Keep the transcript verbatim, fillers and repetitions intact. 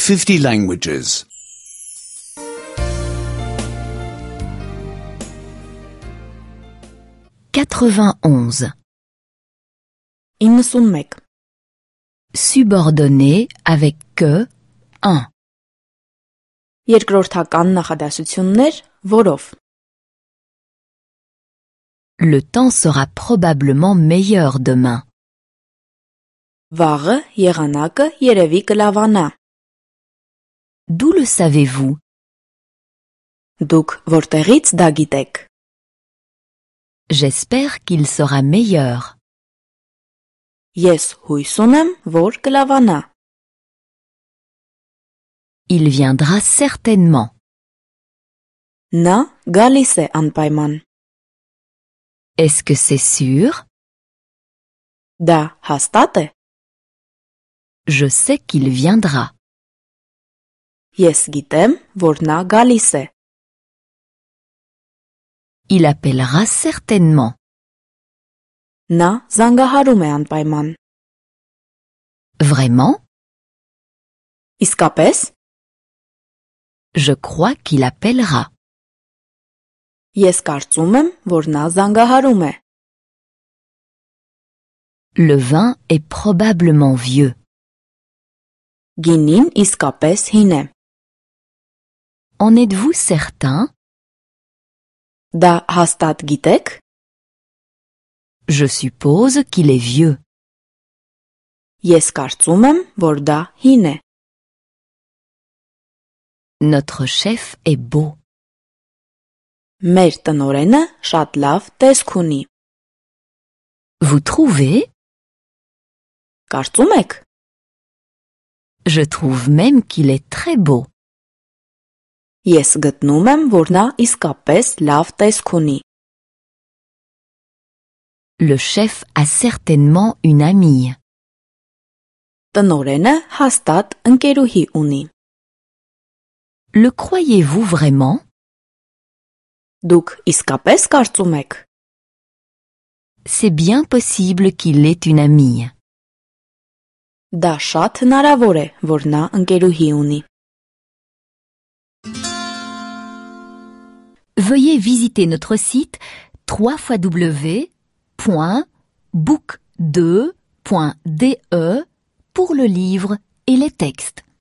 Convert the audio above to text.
fifty languages. quatre-vingt-onze. իննսունմեկ. Subordonné avec que un. Երկրորդական նախադասություններ, որով. Le temps sera probablement meilleur demain. Վաղը եղանակը երևի կլավանա. D'où le savez-vous? Դուք որտեղից դա գիտեք? J'espère qu'il sera meilleur. Ես հույս ունեմ, որ կլավանա. Il viendra certainement. Նա գալիս է անպայման. Est-ce que c'est sûr? Դա հաստատ է. Je sais qu'il viendra. Ես գիտեմ, որ նա գալիս է. Il appellera certainement. Նա զանգահարում է անպայման. Vraiment? Իսկապես? Je crois qu'il appellera. Ես կարծում եմ, որ նա զանգահարում է. Le vin est probablement vieux. Գինին իսկապես հին է. En êtes-vous certain? Դա հաստատ գիտեք? Je suppose qu'il est vieux. Ես կարծում եմ, որ դա հին է. Notre chef est beau. Մեր տնօրենը շատ լավ տեսք ունի. Vous trouvez? Կարծում եք? Je trouve même qu'il est très beau. Ես գտնում եմ, որ նա իսկապես լավ տեսք ունի. Le chef a certainement une amie. Տնօրենը հաստատ ընկերուհի ունի. Le croyez-vous vraiment? Դուք իսկապես կարծում եք? C'est bien possible qu'il ait une amie. Դա շատ հնարավոր է, որ նա ընկերուհի ունի. Veuillez visiter notre site w w w point book deux point d e pour le livre et les textes.